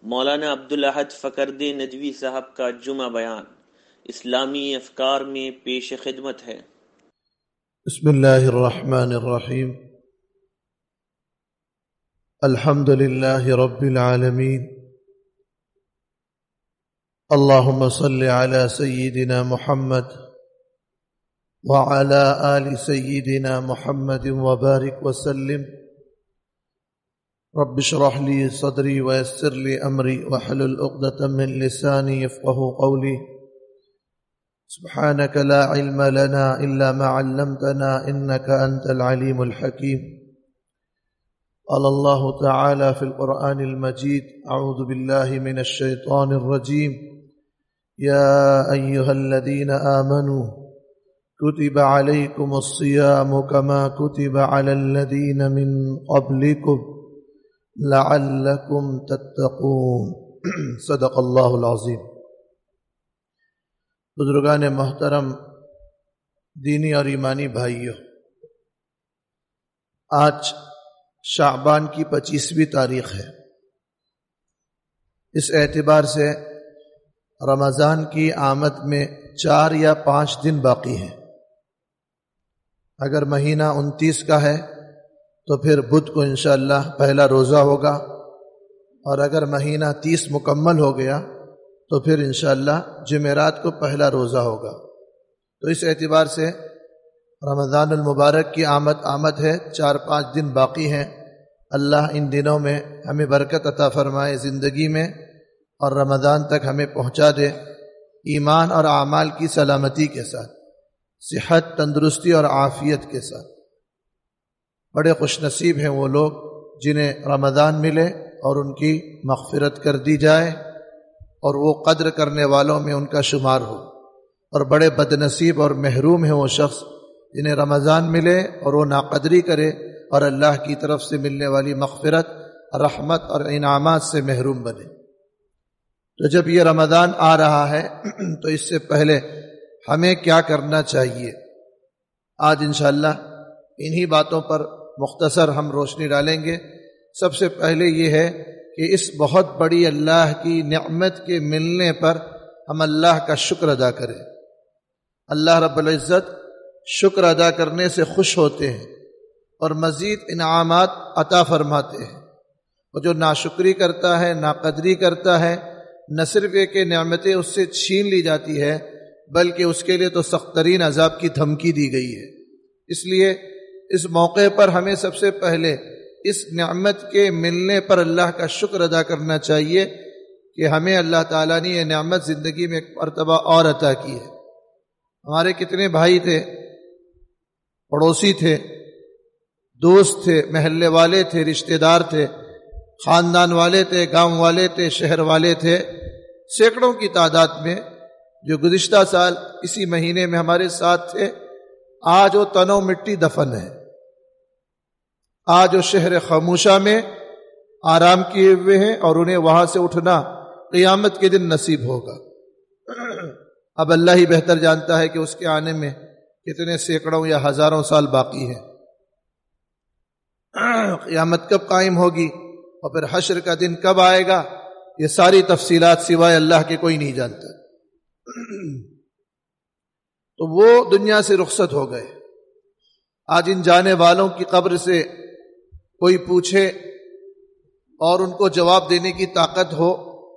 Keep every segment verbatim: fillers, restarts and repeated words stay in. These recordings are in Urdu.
مولانا عبدالاحد فقردی ندوی صاحب کا جمعہ بیان اسلامی افکار میں پیش خدمت ہے۔ بسم اللہ الرحمن الرحیم، الحمد للہ رب العالمین، اللہم صل علی سیدنا محمد وعلی آل سیدنا محمد وبارک وسلم۔ رب اشرح لی صدری ویسر لی امری واحلل عقدۃ من لسانی یفقہوا قولی۔ سبحانک لا علم لنا الا ما علمتنا انک انت العلیم الحکیم۔ قال اللہ تعالی فی القرآن المجید اعوذ باللہ من الشیطان الرجیم، یا ایہا الذین آمنوا کتب علیکم الصیام کما کتب علی الذین من قبلکم لعلکم تتقون۔ صدق اللہ العظیم۔ بزرگان محترم، دینی اور ایمانی بھائیوں، آج شعبان کی پچیسویں تاریخ ہے۔ اس اعتبار سے رمضان کی آمد میں چار یا پانچ دن باقی ہیں۔ اگر مہینہ انتیس کا ہے تو پھر بدھ کو انشاءاللہ پہلا روزہ ہوگا، اور اگر مہینہ تیس مکمل ہو گیا تو پھر انشاءاللہ جمعرات کو پہلا روزہ ہوگا۔ تو اس اعتبار سے رمضان المبارک کی آمد آمد ہے، چار پانچ دن باقی ہیں۔ اللہ ان دنوں میں ہمیں برکت عطا فرمائے زندگی میں، اور رمضان تک ہمیں پہنچا دے ایمان اور اعمال کی سلامتی کے ساتھ، صحت، تندرستی اور عافیت کے ساتھ۔ بڑے خوش نصیب ہیں وہ لوگ جنہیں رمضان ملے اور ان کی مغفرت کر دی جائے اور وہ قدر کرنے والوں میں ان کا شمار ہو، اور بڑے بد نصیب اور محروم ہیں وہ شخص جنہیں رمضان ملے اور وہ ناقدری کرے اور اللہ کی طرف سے ملنے والی مغفرت، رحمت اور انعامات سے محروم بنے۔ تو جب یہ رمضان آ رہا ہے تو اس سے پہلے ہمیں کیا کرنا چاہیے؟ آج انشاءاللہ انہی باتوں پر مختصر ہم روشنی ڈالیں گے۔ سب سے پہلے یہ ہے کہ اس بہت بڑی اللہ کی نعمت کے ملنے پر ہم اللہ کا شکر ادا کریں۔ اللہ رب العزت شکر ادا کرنے سے خوش ہوتے ہیں اور مزید انعامات عطا فرماتے ہیں، اور جو ناشکری کرتا ہے، ناقدری کرتا ہے، نہ صرف یہ کہ نعمتیں اس سے چھین لی جاتی ہے بلکہ اس کے لیے تو سخت ترین عذاب کی دھمکی دی گئی ہے۔ اس لیے اس موقع پر ہمیں سب سے پہلے اس نعمت کے ملنے پر اللہ کا شکر ادا کرنا چاہیے کہ ہمیں اللہ تعالیٰ نے یہ نعمت زندگی میں ایک مرتبہ اور عطا کی ہے۔ ہمارے کتنے بھائی تھے، پڑوسی تھے، دوست تھے، محلے والے تھے، رشتہ دار تھے، خاندان والے تھے، گاؤں والے تھے، شہر والے تھے، سینکڑوں کی تعداد میں جو گزشتہ سال اسی مہینے میں ہمارے ساتھ تھے، آج وہ تنو مٹی دفن ہے۔ آج وہ شہر خاموشہ میں آرام کیے ہوئے ہیں اور انہیں وہاں سے اٹھنا قیامت کے دن نصیب ہوگا۔ اب اللہ ہی بہتر جانتا ہے کہ اس کے آنے میں کتنے سینکڑوں یا ہزاروں سال باقی ہیں۔ قیامت کب قائم ہوگی اور پھر حشر کا دن کب آئے گا، یہ ساری تفصیلات سوائے اللہ کے کوئی نہیں جانتا۔ تو وہ دنیا سے رخصت ہو گئے۔ آج ان جانے والوں کی قبر سے کوئی پوچھے اور ان کو جواب دینے کی طاقت ہو،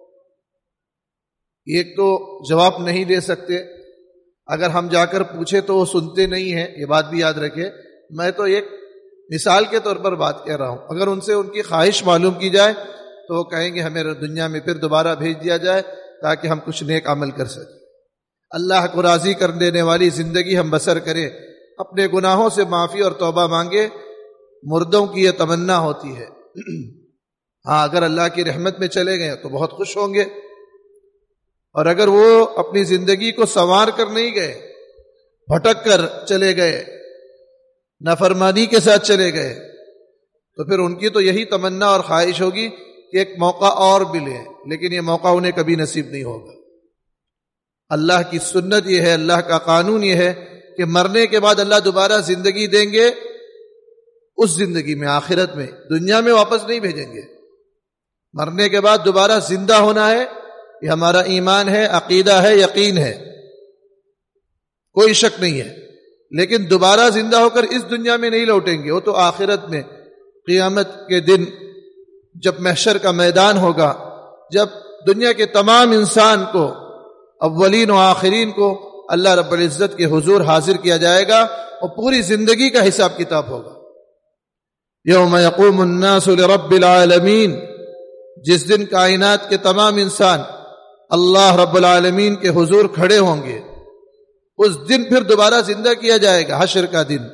ایک تو جواب نہیں دے سکتے، اگر ہم جا کر پوچھے تو وہ سنتے نہیں ہیں، یہ بات بھی یاد رکھے۔ میں تو ایک مثال کے طور پر بات کہہ رہا ہوں، اگر ان سے ان کی خواہش معلوم کی جائے تو وہ کہیں گے ہمیں دنیا میں پھر دوبارہ بھیج دیا جائے تاکہ ہم کچھ نیک عمل کر سکیں، اللہ کو راضی کر دینے والی زندگی ہم بسر کریں، اپنے گناہوں سے معافی اور توبہ مانگے۔ مردوں کی یہ تمنا ہوتی ہے۔ ہاں، اگر اللہ کی رحمت میں چلے گئے تو بہت خوش ہوں گے، اور اگر وہ اپنی زندگی کو سنوار کر نہیں گئے، بھٹک کر چلے گئے، نافرمانی کے ساتھ چلے گئے، تو پھر ان کی تو یہی تمنا اور خواہش ہوگی کہ ایک موقع اور ملے، لیکن یہ موقع انہیں کبھی نصیب نہیں ہوگا۔ اللہ کی سنت یہ ہے، اللہ کا قانون یہ ہے کہ مرنے کے بعد اللہ دوبارہ زندگی دیں گے، اس زندگی میں، آخرت میں، دنیا میں واپس نہیں بھیجیں گے۔ مرنے کے بعد دوبارہ زندہ ہونا ہے، یہ ہمارا ایمان ہے، عقیدہ ہے، یقین ہے، کوئی شک نہیں ہے. لیکن دوبارہ زندہ ہو کر اس دنیا میں نہیں لوٹیں گے، وہ تو آخرت میں قیامت کے دن جب محشر کا میدان ہوگا، جب دنیا کے تمام انسان کو، اولین و آخرین کو اللہ رب العزت کے حضور حاضر کیا جائے گا اور پوری زندگی کا حساب کتاب ہوگا. یوم یقوم الناس لرب العالمین، جس دن کائنات کے تمام انسان اللہ رب العالمین کے حضور کھڑے ہوں گے، اس دن پھر دوبارہ زندہ کیا جائے گا، حشر کا دن.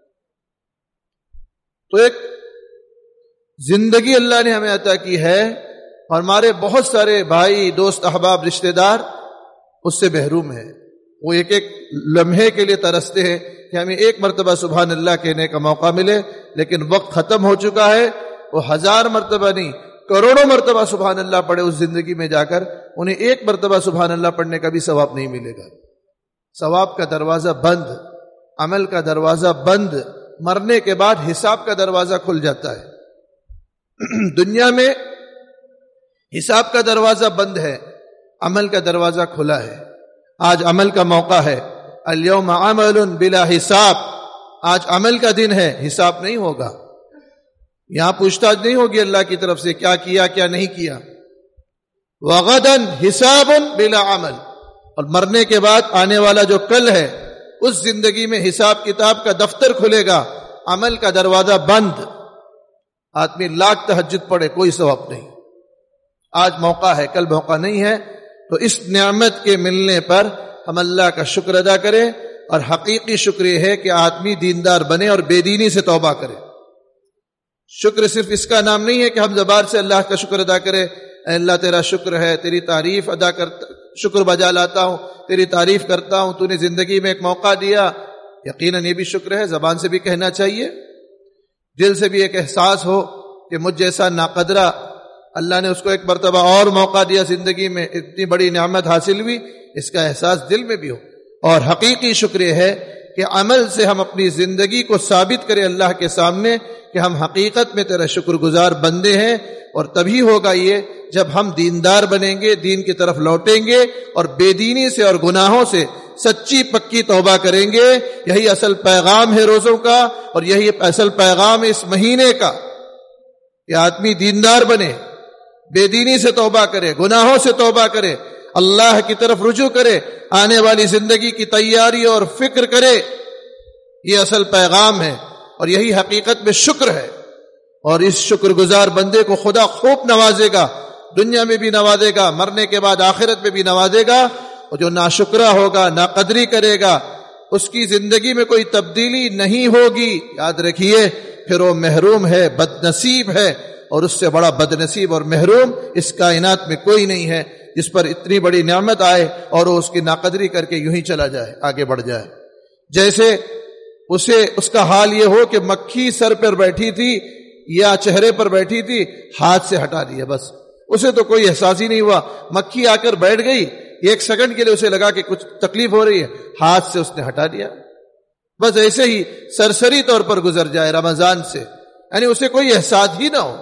تو ایک زندگی اللہ نے ہمیں عطا کی ہے، اور ہمارے بہت سارے بھائی، دوست، احباب، رشتہ دار اس سے محروم ہیں. وہ ایک ایک لمحے کے لیے ترستے ہیں کہ ہمیں ایک مرتبہ سبحان اللہ کہنے کا موقع ملے، لیکن وقت ختم ہو چکا ہے. وہ ہزار مرتبہ نہیں، کروڑوں مرتبہ سبحان اللہ پڑھے اس زندگی میں جا کر، انہیں ایک مرتبہ سبحان اللہ پڑھنے کا بھی ثواب نہیں ملے گا. ثواب کا دروازہ بند، عمل کا دروازہ بند. مرنے کے بعد حساب کا دروازہ کھل جاتا ہے. دنیا میں حساب کا دروازہ بند ہے، عمل کا دروازہ کھلا ہے. آج عمل کا موقع ہے. الیوم عمل بلا حساب، آج عمل کا دن ہے، حساب نہیں ہوگا. یہاں پوچھ تاچھ نہیں ہوگی اللہ کی طرف سے کیا کیا کیا نہیں کیا. وغدن حساب بلا عمل، اور مرنے کے بعد آنے والا جو کل ہے، اس زندگی میں حساب کتاب کا دفتر کھلے گا، عمل کا دروازہ بند. آدمی لاکھ تہجد پڑھے، کوئی ثواب نہیں. آج موقع ہے، کل موقع نہیں ہے. تو اس نعمت کے ملنے پر ہم اللہ کا شکر ادا کریں، اور حقیقی شکر یہ ہے کہ آدمی دیندار بنے اور بے دینی سے توبہ کرے. شکر صرف اس کا نام نہیں ہے کہ ہم زبان سے اللہ کا شکر ادا کریں، اے اللہ تیرا شکر ہے، تیری تعریف ادا کرتا، شکر بجا لاتا ہوں، تیری تعریف کرتا ہوں، تو نے زندگی میں ایک موقع دیا. یقیناً یہ بھی شکر ہے، زبان سے بھی کہنا چاہیے، دل سے بھی ایک احساس ہو کہ مجھ جیسا ناقدرہ اللہ نے اس کو ایک مرتبہ اور موقع دیا زندگی میں، اتنی بڑی نعمت حاصل ہوئی، اس کا احساس دل میں بھی ہو. اور حقیقی شکر یہ ہے کہ عمل سے ہم اپنی زندگی کو ثابت کریں اللہ کے سامنے کہ ہم حقیقت میں تیرا شکر گزار بندے ہیں. اور تبھی ہوگا یہ جب ہم دیندار بنیں گے، دین کی طرف لوٹیں گے، اور بے دینی سے اور گناہوں سے سچی پکی توبہ کریں گے. یہی اصل پیغام ہے روزوں کا، اور یہی اصل پیغام ہے اس مہینے کا، کہ آدمی دیندار بنے، بے دینی سے توبہ کرے، گناہوں سے توبہ کرے، اللہ کی طرف رجوع کرے، آنے والی زندگی کی تیاری اور فکر کرے. یہ اصل پیغام ہے، اور یہی حقیقت میں شکر ہے. اور اس شکر گزار بندے کو خدا خوب نوازے گا، دنیا میں بھی نوازے گا، مرنے کے بعد آخرت میں بھی نوازے گا. اور جو ناشکرہ ہوگا، ناقدری کرے گا، اس کی زندگی میں کوئی تبدیلی نہیں ہوگی. یاد رکھیے، پھر وہ محروم ہے، بد نصیب ہے، اور اس سے بڑا بد نصیب اور محروم اس کائنات میں کوئی نہیں ہے جس پر اتنی بڑی نعمت آئے اور وہ اس کی ناقدری کر کے یوں ہی چلا جائے، آگے بڑھ جائے. جیسے اسے اس کا حال یہ ہو کہ مکھی سر پر بیٹھی تھی یا چہرے پر بیٹھی تھی، ہاتھ سے ہٹا دیا، بس اسے تو کوئی احساس ہی نہیں ہوا. مکھی آ کر بیٹھ گئی، ایک سیکنڈ کے لیے اسے لگا کہ کچھ تکلیف ہو رہی ہے، ہاتھ سے اس نے ہٹا دیا. بس ایسے ہی سرسری طور پر گزر جائے رمضان سے، یعنی اسے کوئی احساس ہی نہ ہو.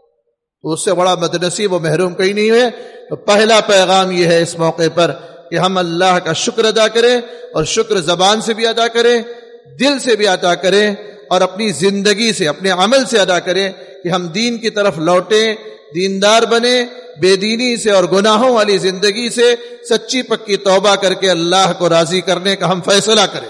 تو اس سے بڑا بدنصیب و محروم کہیں نہیں ہے. تو پہلا پیغام یہ ہے اس موقع پر کہ ہم اللہ کا شکر ادا کریں، اور شکر زبان سے بھی ادا کریں، دل سے بھی ادا کریں، اور اپنی زندگی سے، اپنے عمل سے ادا کریں کہ ہم دین کی طرف لوٹیں، دیندار بنیں، بے دینی سے اور گناہوں والی زندگی سے سچی پکی توبہ کر کے اللہ کو راضی کرنے کا ہم فیصلہ کریں.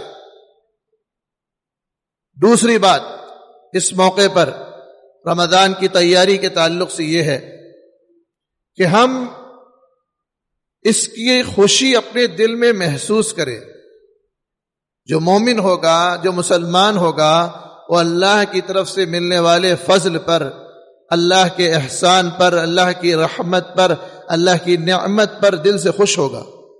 دوسری بات اس موقع پر رمضان کی تیاری کے تعلق سے یہ ہے کہ ہم اس کی خوشی اپنے دل میں محسوس کریں. جو مومن ہوگا، جو مسلمان ہوگا، وہ اللہ کی طرف سے ملنے والے فضل پر، اللہ کے احسان پر، اللہ کی رحمت پر، اللہ کی نعمت پر دل سے خوش ہوگا.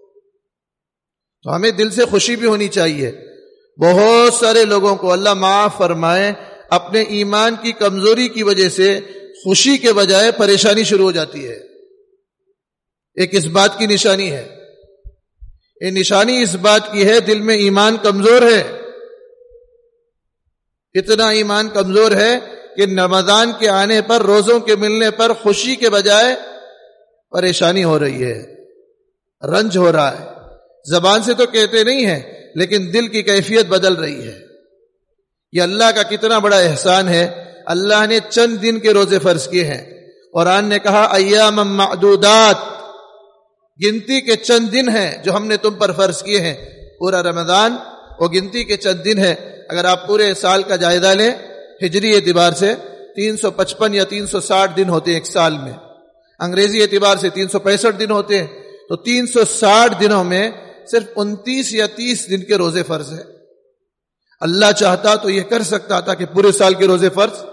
تو ہمیں دل سے خوشی بھی ہونی چاہیے. بہت سارے لوگوں کو اللہ معاف فرمائے اپنے ایمان کی کمزوری کی وجہ سے خوشی کے بجائے پریشانی شروع ہو جاتی ہے. ایک اس بات کی نشانی ہے، یہ نشانی اس بات کی ہے دل میں ایمان کمزور ہے. اتنا ایمان کمزور ہے کہ رمضان کے آنے پر، روزوں کے ملنے پر خوشی کے بجائے پریشانی ہو رہی ہے، رنج ہو رہا ہے. زبان سے تو کہتے نہیں ہیں لیکن دل کی کیفیت بدل رہی ہے. یہ اللہ کا کتنا بڑا احسان ہے. اللہ نے چند دن کے روزے فرض کیے ہیں. قرآن نے کہا ایام معدودات، گنتی کے چند دن ہیں جو ہم نے تم پر فرض کیے ہیں. پورا رمضان وہ گنتی کے چند دن ہے. اگر آپ پورے سال کا جائزہ لیں ہجری اعتبار سے تین سو پچپن یا تین سو ساٹھ دن ہوتے ہیں ایک سال میں، انگریزی اعتبار سے تین سو پینسٹھ دن ہوتے ہیں. تو تین سو ساٹھ دنوں میں صرف انتیس یا تیس دن کے روزے فرض ہیں. اللہ چاہتا تو یہ کر سکتا تھا کہ پورے سال کے روزے فرض.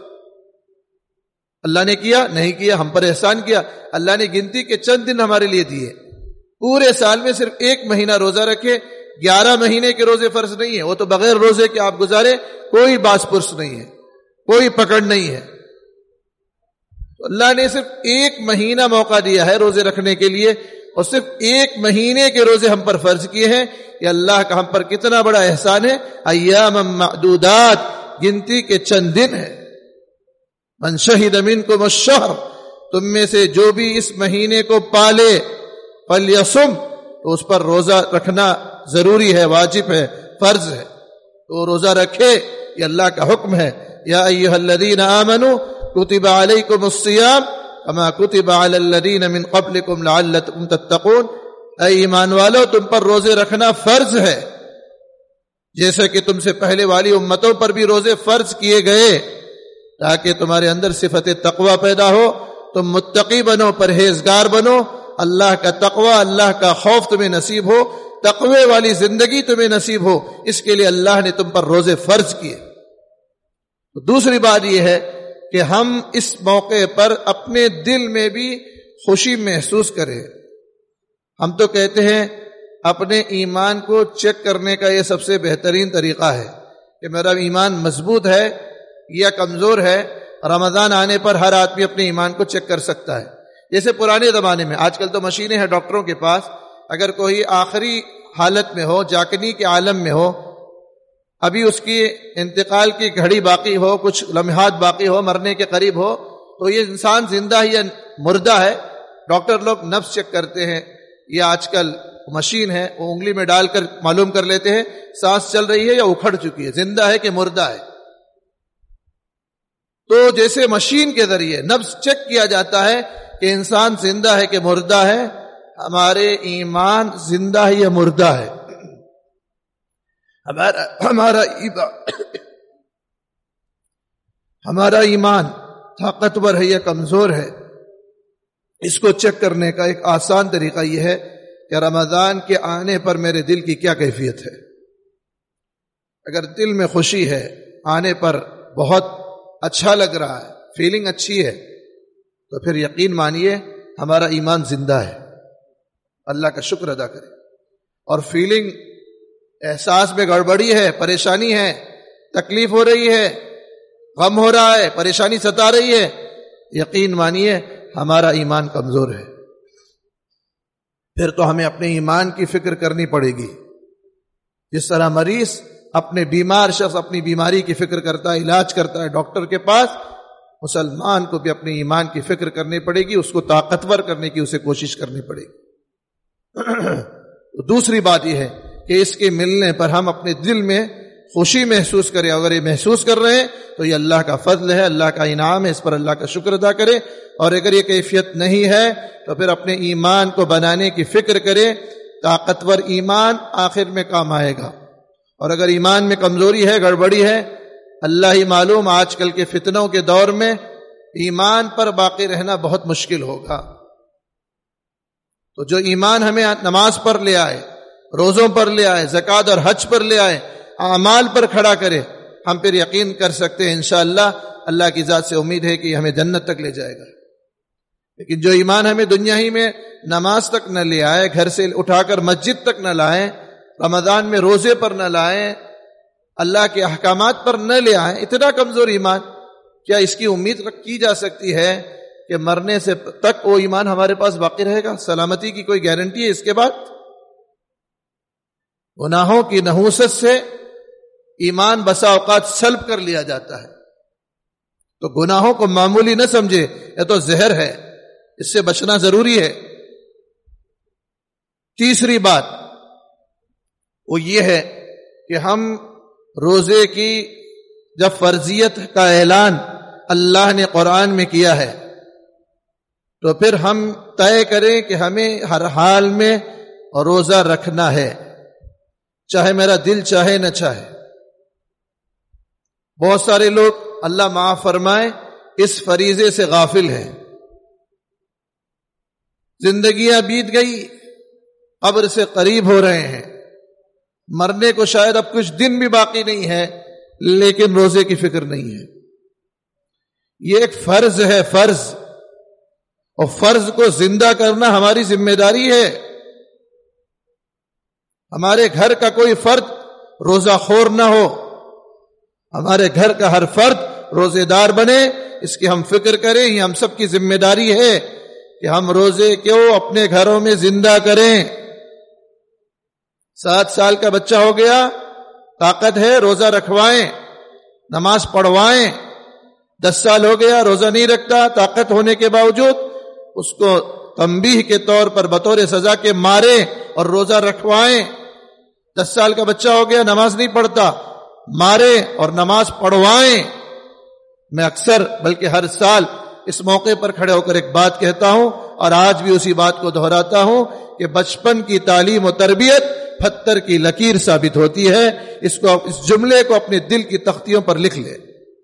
اللہ نے کیا نہیں کیا، ہم پر احسان کیا. اللہ نے گنتی کے چند دن ہمارے لیے دیے. پورے سال میں صرف ایک مہینہ روزہ رکھے. گیارہ مہینے کے روزے فرض نہیں ہے، وہ تو بغیر روزے کے آپ گزارے، کوئی باس پرس نہیں ہے، کوئی پکڑ نہیں ہے. اللہ نے صرف ایک مہینہ موقع دیا ہے روزے رکھنے کے لیے، اور صرف ایک مہینے کے روزے ہم پر فرض کیے ہیں. یہ اللہ کا ہم پر کتنا بڑا احسان ہے. ایام معدودات، گنتی کے چند دن ہے. من شہد منکم الشہر، تم میں سے جو بھی اس مہینے کو پالے، فلیصم، تو اس پر روزہ رکھنا ضروری ہے، واجب ہے، فرض ہے، تو روزہ رکھے. یہ اللہ کا حکم ہے. یا ایھا الذین آمنوا کتب علیکم الصیام کما کتب علی الذین من قبلکم لعلکم تتقون. اے ایمان والو، تم پر روزے رکھنا فرض ہے جیسے کہ تم سے پہلے والی امتوں پر بھی روزے فرض کیے گئے، تاکہ تمہارے اندر صفت تقوی پیدا ہو، تم متقی بنو، پرہیزگار بنو. اللہ کا تقوی، اللہ کا خوف تمہیں نصیب ہو، تقوی والی زندگی تمہیں نصیب ہو. اس کے لیے اللہ نے تم پر روزے فرض کیے. دوسری بات یہ ہے کہ ہم اس موقع پر اپنے دل میں بھی خوشی محسوس کریں. ہم تو کہتے ہیں اپنے ایمان کو چیک کرنے کا یہ سب سے بہترین طریقہ ہے کہ میرا ایمان مضبوط ہے یا کمزور ہے. رمضان آنے پر ہر آدمی اپنے ایمان کو چیک کر سکتا ہے. جیسے پرانے زمانے میں، آج کل تو مشینیں ہیں ڈاکٹروں کے پاس، اگر کوئی آخری حالت میں ہو، جاکنی کے عالم میں ہو، ابھی اس کی انتقال کی گھڑی باقی ہو، کچھ لمحات باقی ہو، مرنے کے قریب ہو، تو یہ انسان زندہ ہے یا مردہ ہے. ڈاکٹر لوگ نفس چیک کرتے ہیں. یہ آج کل مشین ہے، وہ انگلی میں ڈال کر معلوم کر لیتے ہیں سانس چل رہی ہے یا اکھڑ چکی ہے، زندہ ہے کہ مردہ ہے. تو جیسے مشین کے ذریعے نفس چیک کیا جاتا ہے کہ انسان زندہ ہے کہ مردہ ہے، ہمارے ایمان زندہ ہے یا مردہ ہے. ہمارا ہمارا ہمارا ایمان طاقتور ہے یا کمزور ہے. اس کو چیک کرنے کا ایک آسان طریقہ یہ ہے کہ رمضان کے آنے پر میرے دل کی کیا کیفیت ہے. اگر دل میں خوشی ہے، آنے پر بہت اچھا لگ رہا ہے، فیلنگ اچھی ہے، تو پھر یقین مانیے ہمارا ایمان زندہ ہے. اللہ کا شکر ادا کریں. اور فیلنگ، احساس میں گڑبڑی ہے، پریشانی ہے، تکلیف ہو رہی ہے، غم ہو رہا ہے، پریشانی ستا رہی ہے، یقین مانیے ہمارا ایمان کمزور ہے. پھر تو ہمیں اپنے ایمان کی فکر کرنی پڑے گی. جس طرح مریض اپنے بیمار شخص اپنی بیماری کی فکر کرتا ہے، علاج کرتا ہے ڈاکٹر کے پاس، مسلمان کو بھی اپنے ایمان کی فکر کرنی پڑے گی، اس کو طاقتور کرنے کی اسے کوشش کرنی پڑے گی. دوسری بات یہ ہے کہ اس کے ملنے پر ہم اپنے دل میں خوشی محسوس کریں. اگر یہ محسوس کر رہے ہیں تو یہ اللہ کا فضل ہے، اللہ کا انعام ہے، اس پر اللہ کا شکر ادا کریں. اور اگر یہ کیفیت نہیں ہے تو پھر اپنے ایمان کو بنانے کی فکر کریں. طاقتور ایمان آخر میں کام آئے گا. اور اگر ایمان میں کمزوری ہے، گڑبڑی ہے، اللہ ہی معلوم آج کل کے فتنوں کے دور میں ایمان پر باقی رہنا بہت مشکل ہوگا. تو جو ایمان ہمیں نماز پر لے آئے، روزوں پر لے آئے، زکوٰۃ اور حج پر لے آئے، اعمال پر کھڑا کرے، ہم پھر یقین کر سکتے ہیں انشاءاللہ اللہ کی ذات سے امید ہے کہ ہمیں جنت تک لے جائے گا. لیکن جو ایمان ہمیں دنیا ہی میں نماز تک نہ لے آئے، گھر سے اٹھا کر مسجد تک نہ لائیں، رمضان میں روزے پر نہ لائیں، اللہ کے احکامات پر نہ لے آئیں، اتنا کمزور ایمان، کیا اس کی امید کی جا سکتی ہے کہ مرنے سے تک وہ ایمان ہمارے پاس باقی رہے گا؟ سلامتی کی کوئی گارنٹی ہے اس کے بعد؟ گناہوں کی نحوست سے ایمان بسا اوقات سلب کر لیا جاتا ہے. تو گناہوں کو معمولی نہ سمجھے، یہ تو زہر ہے، اس سے بچنا ضروری ہے۔ تیسری بات وہ یہ ہے کہ ہم روزے کی جب فرضیت کا اعلان اللہ نے قرآن میں کیا ہے تو پھر ہم طے کریں کہ ہمیں ہر حال میں روزہ رکھنا ہے، چاہے میرا دل چاہے نہ چاہے۔ بہت سارے لوگ اللہ معاف فرمائے اس فریضے سے غافل ہیں، زندگیاں بیت گئی، قبر سے قریب ہو رہے ہیں، مرنے کو شاید اب کچھ دن بھی باقی نہیں ہے، لیکن روزے کی فکر نہیں ہے۔ یہ ایک فرض ہے، فرض، اور فرض کو زندہ کرنا ہماری ذمہ داری ہے۔ ہمارے گھر کا کوئی فرد روزہ خور نہ ہو، ہمارے گھر کا ہر فرد روزے دار بنے، اس کی ہم فکر کریں، یہ ہم سب کی ذمہ داری ہے کہ ہم روزے کو اپنے گھروں میں زندہ کریں۔ سات سال کا بچہ ہو گیا، طاقت ہے روزہ رکھوائیں، نماز پڑھوائیں۔ دس سال ہو گیا روزہ نہیں رکھتا، طاقت ہونے کے باوجود اس کو تنبیہ کے طور پر بطور سزا کے ماریں اور روزہ رکھوائیں۔ دس سال کا بچہ ہو گیا نماز نہیں پڑھتا، ماریں اور نماز پڑھوائیں۔ میں اکثر بلکہ ہر سال اس موقع پر کھڑے ہو کر ایک بات کہتا ہوں، اور آج بھی اسی بات کو دہراتا ہوں کہ بچپن کی تعلیم و تربیت پتھر کی لکیر ثابت ہوتی ہے۔ اس کو اس جملے کو اپنے دل کی تختیوں پر لکھ لے۔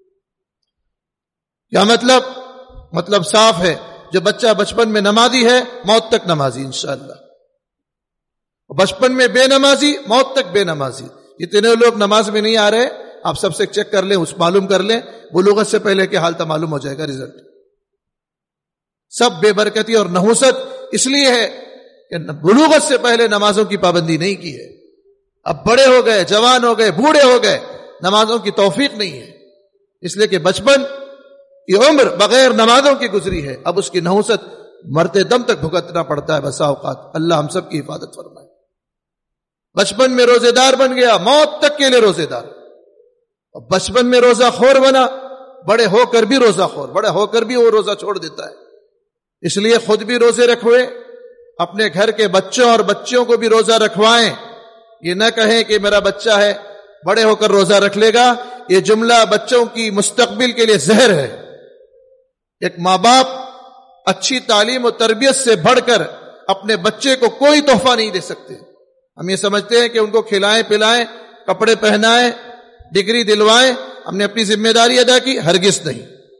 کیا مطلب؟ مطلب صاف ہے، جو بچہ بچپن میں نمازی ہے موت تک نمازی انشاءاللہ، بچپن میں بے نمازی موت تک بے نمازی۔ جتنے لوگ نماز میں نہیں آ رہے آپ سب سے چیک کر لیں، اس معلوم کر لیں، بلوغت سے پہلے کے حال تک معلوم ہو جائے گا رزلٹ۔ سب بے برکتی اور نحوست اس لیے ہے کہ بلوغت سے پہلے نمازوں کی پابندی نہیں کی ہے۔ اب بڑے ہو گئے، جوان ہو گئے، بوڑھے ہو گئے، نمازوں کی توفیق نہیں ہے، اس لیے کہ بچپن کی عمر بغیر نمازوں کی گزری ہے۔ اب اس کی نحوست مرتے دم تک بھگتنا پڑتا ہے بسا اوقات۔ اللہ ہم سب کی حفاظت فرمائے۔ بچپن میں روزے دار بن گیا، موت تک کے لیے روزے دار، اور بچپن میں روزہ خور بنا، بڑے ہو کر بھی روزہ خور، بڑے ہو کر بھی وہ روزہ چھوڑ دیتا ہے۔ اس لیے خود بھی روزے رکھوئے، اپنے گھر کے بچوں اور بچوں کو بھی روزہ رکھوائیں۔ یہ نہ کہیں کہ میرا بچہ ہے بڑے ہو کر روزہ رکھ لے گا، یہ جملہ بچوں کی مستقبل کے لیے زہر ہے۔ ایک ماں باپ اچھی تعلیم و تربیت سے بڑھ کر اپنے بچے کو کوئی تحفہ نہیں دے سکتے۔ ہم یہ سمجھتے ہیں کہ ان کو کھلائیں پلائیں، کپڑے پہنائیں، ڈگری دلوائیں، ہم نے اپنی ذمہ داری ادا کی، ہرگز نہیں۔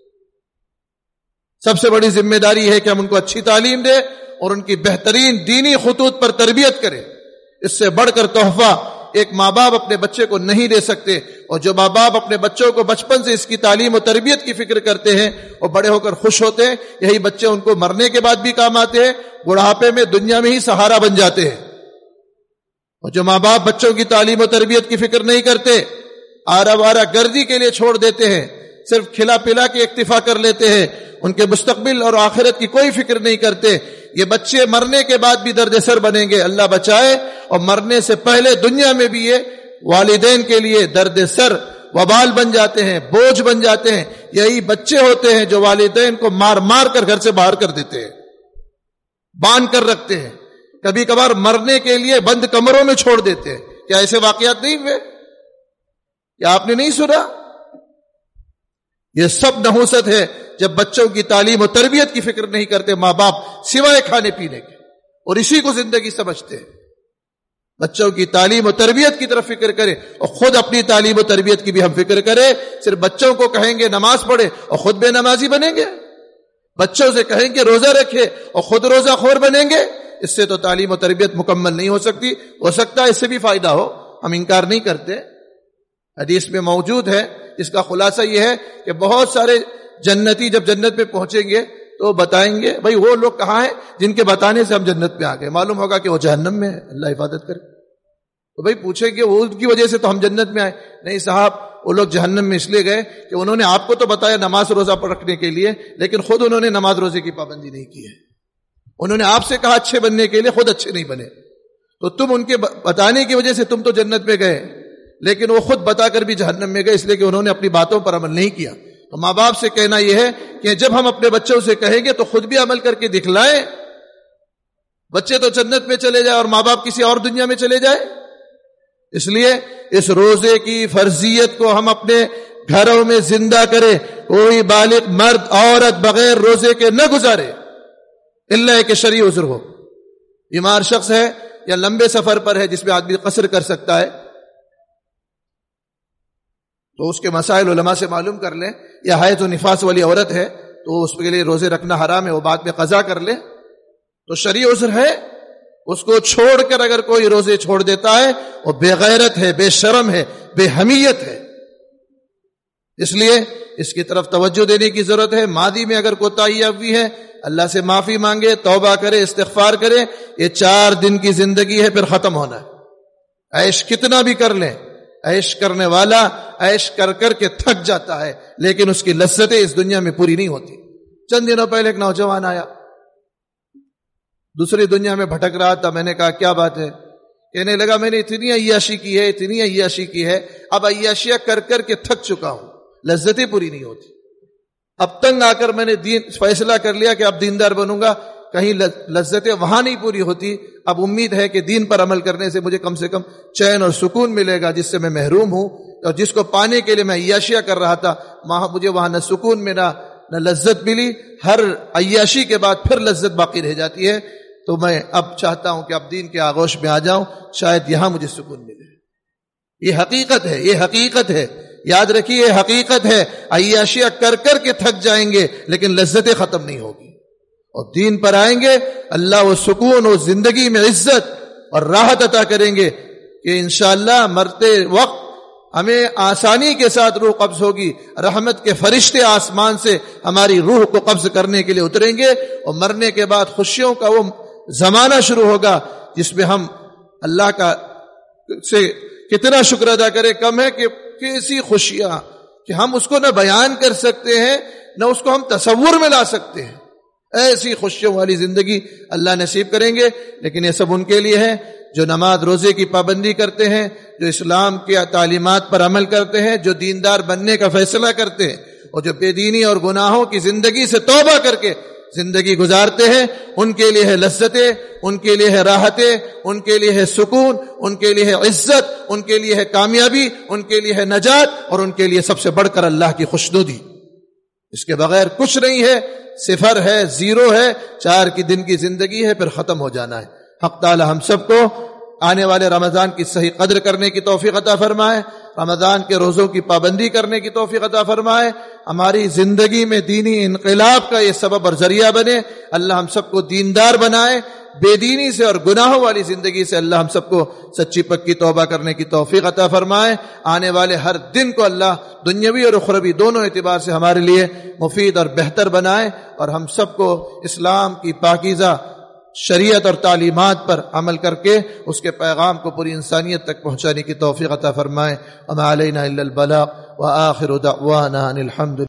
سب سے بڑی ذمہ داری ہے کہ ہم ان کو اچھی تعلیم دیں اور ان کی بہترین دینی خطوط پر تربیت کریں۔ اس سے بڑھ کر تحفہ ایک ماں باپ اپنے بچے کو نہیں دے سکتے، اور جو ماں باپ اپنے بچوں کو بچپن سے اس کی تعلیم و تربیت کی فکر کرتے ہیں اور بڑے ہو کر خوش ہوتے ہیں، یہی بچے ان کو مرنے کے بعد بھی کام آتے ہیں، بڑھاپے میں دنیا میں ہی سہارا بن جاتے ہیں۔ اور جو ماں باپ بچوں کی تعلیم و تربیت کی فکر نہیں کرتے، آرا وارا گردی کے لیے چھوڑ دیتے ہیں، صرف کھلا پلا کے اکتفا کر لیتے ہیں، ان کے مستقبل اور آخرت کی کوئی فکر نہیں کرتے، یہ بچے مرنے کے بعد بھی درد سر بنیں گے، اللہ بچائے، اور مرنے سے پہلے دنیا میں بھی یہ والدین کے لیے درد سر وبال بن جاتے ہیں، بوجھ بن جاتے ہیں۔ یہی بچے ہوتے ہیں جو والدین کو مار مار کر گھر سے باہر کر دیتے ہیں، باندھ کر رکھتے ہیں، کبھی کبھار مرنے کے لیے بند کمروں میں چھوڑ دیتے ہیں۔ کیا ایسے واقعات نہیں ہوئے؟ کیا آپ نے نہیں سنا؟ یہ سب نحوست ہے جب بچوں کی تعلیم و تربیت کی فکر نہیں کرتے ماں باپ سوائے کھانے پینے کے، اور اسی کو زندگی سمجھتے ہیں۔ بچوں کی تعلیم و تربیت کی طرف فکر کریں اور خود اپنی تعلیم و تربیت کی بھی ہم فکر کریں۔ صرف بچوں کو کہیں گے نماز پڑھے اور خود بے نمازی بنیں گے، بچوں سے کہیں گے روزہ رکھے اور خود روزہ خور بنیں گے، اس سے تو تعلیم و تربیت مکمل نہیں ہو سکتی۔ ہو سکتا ہے اس سے بھی فائدہ ہو، ہم انکار نہیں کرتے، حدیث میں موجود ہے۔ اس کا خلاصہ یہ ہے کہ بہت سارے جنتی جب جنت میں پہنچیں گے تو بتائیں گے بھائی وہ لوگ کہاں ہیں جن کے بتانے سے ہم جنت میں آ گئے، معلوم ہوگا کہ وہ جہنم میں ہے، اللہ حفاظت کرے۔ تو بھائی پوچھیں گے وہ ان کی وجہ سے تو ہم جنت میں آئے، نہیں صاحب وہ لوگ جہنم میں اس لیے گئے کہ انہوں نے آپ کو تو بتایا نماز روزہ پر رکھنے کے لیے، لیکن خود انہوں نے نماز روزے کی پابندی نہیں کی ہے۔ انہوں نے آپ سے کہا اچھے بننے کے لیے، خود اچھے نہیں بنے، تو تم ان کے بتانے کی وجہ سے تم تو جنت میں گئے، لیکن وہ خود بتا کر بھی جہنم میں گئے، اس لیے کہ انہوں نے اپنی باتوں پر عمل نہیں کیا۔ تو ماں باپ سے کہنا یہ ہے کہ جب ہم اپنے بچوں سے کہیں گے تو خود بھی عمل کر کے دکھلائیں. بچے تو جنت میں چلے جائے اور ماں باپ کسی اور دنیا میں چلے جائے. اس لیے اس روزے کی فرضیت کو ہم اپنے گھروں میں زندہ کرے. کوئی بالغ مرد عورت بغیر روزے کے نہ گزارے الا کہ شرعی عذر ہو. بیمار شخص ہے یا لمبے سفر پر ہے جس میں آدمی قصر کر سکتا ہے تو اس کے مسائل علماء سے معلوم کر لیں. یا حیض و نفاس والی عورت ہے تو اس کے لیے روزے رکھنا حرام ہے, وہ بعد میں قضا کر لے تو شرعی عذر ہے. اس کو چھوڑ کر اگر کوئی روزے چھوڑ دیتا ہے وہ بے غیرت ہے, بے شرم ہے, بے حمیت ہے. اس لیے اس کی طرف توجہ دینے کی ضرورت ہے. ماضی میں اگر کوتاہی ہوئی ہے اللہ سے معافی مانگے, توبہ کرے, استغفار کرے. یہ چار دن کی زندگی ہے, پھر ختم ہونا ہے. عیش کتنا بھی کر لیں, عیش کرنے والا عیش کر کر کے تھک جاتا ہے لیکن اس کی لذتیں اس دنیا میں پوری نہیں ہوتی. چند دنوں پہلے ایک نوجوان آیا, دوسری دنیا میں بھٹک رہا تھا. میں نے کہا کیا بات ہے؟ کہنے لگا میں نے اتنی عیاشی کی ہے اتنی عیاشی کی ہے اب عیاشیاں کر کر کے تھک چکا ہوں, لذتیں پوری نہیں ہوتی. اب تنگ آ کر میں نے دین فیصلہ کر لیا کہ اب دیندار بنوں گا. کہیں لذتیں وہاں نہیں پوری ہوتی. اب امید ہے کہ دین پر عمل کرنے سے مجھے کم سے کم چین اور سکون ملے گا جس سے میں محروم ہوں, اور جس کو پانے کے لیے میں عیاشیاں کر رہا تھا وہاں مجھے وہاں نہ سکون ملا نہ لذت ملی. ہر عیاشی کے بعد پھر لذت باقی رہ جاتی ہے. تو میں اب چاہتا ہوں کہ اب دین کے آغوش میں آ جاؤں, شاید یہاں مجھے سکون ملے. یہ حقیقت ہے, یہ حقیقت ہے, یاد رکھیے یہ حقیقت ہے. عیاشیاں کر کر کے تھک جائیں گے لیکن لذتیں ختم نہیں ہوگی, اور دین پر آئیں گے اللہ وہ سکون و زندگی میں عزت اور راحت عطا کریں گے کہ انشاءاللہ مرتے وقت ہمیں آسانی کے ساتھ روح قبض ہوگی. رحمت کے فرشتے آسمان سے ہماری روح کو قبض کرنے کے لیے اتریں گے, اور مرنے کے بعد خوشیوں کا وہ زمانہ شروع ہوگا جس میں ہم اللہ کا سے کتنا شکر ادا کریں. کم ہے کہ کیسی خوشیاں کہ ہم اس کو نہ بیان کر سکتے ہیں نہ اس کو ہم تصور میں لا سکتے ہیں. ایسی خوشیوں والی زندگی اللہ نصیب کریں گے. لیکن یہ سب ان کے لیے ہے جو نماز روزے کی پابندی کرتے ہیں, جو اسلام کی تعلیمات پر عمل کرتے ہیں, جو دیندار بننے کا فیصلہ کرتے ہیں, اور جو بے دینی اور گناہوں کی زندگی سے توبہ کر کے زندگی گزارتے ہیں. ان کے لیے ہے لذتیں, ان کے لیے ہے راحتیں, ان کے لیے ہے سکون, ان کے لیے ہے عزت, ان کے لیے ہے کامیابی, ان کے لیے ہے نجات, اور ان کے لیے سب سے بڑھ کر اللہ کی خوشنودی. اس کے بغیر کچھ نہیں ہے, صفر ہے, زیرو ہے. چار کی دن کی زندگی ہے, پھر ختم ہو جانا ہے. حق تعالی ہم سب کو آنے والے رمضان کی صحیح قدر کرنے کی توفیق عطا فرمائے, رمضان کے روزوں کی پابندی کرنے کی توفیق عطا فرمائے, ہماری زندگی میں دینی انقلاب کا یہ سبب اور ذریعہ بنے. اللہ ہم سب کو دیندار بنائے, بے دینی سے اور گناہوں والی زندگی سے اللہ ہم سب کو سچی پکی توبہ کرنے کی توفیق عطا فرمائے. آنے والے ہر دن کو اللہ دنیاوی اور اخروی دونوں اعتبار سے ہمارے لیے مفید اور بہتر بنائے, اور ہم سب کو اسلام کی پاکیزہ شریعت اور تعلیمات پر عمل کر کے اس کے پیغام کو پوری انسانیت تک پہنچانے کی توفیق عطا فرمائے. وما علینا الا البلاغ وآخر دعوانا ان الحمد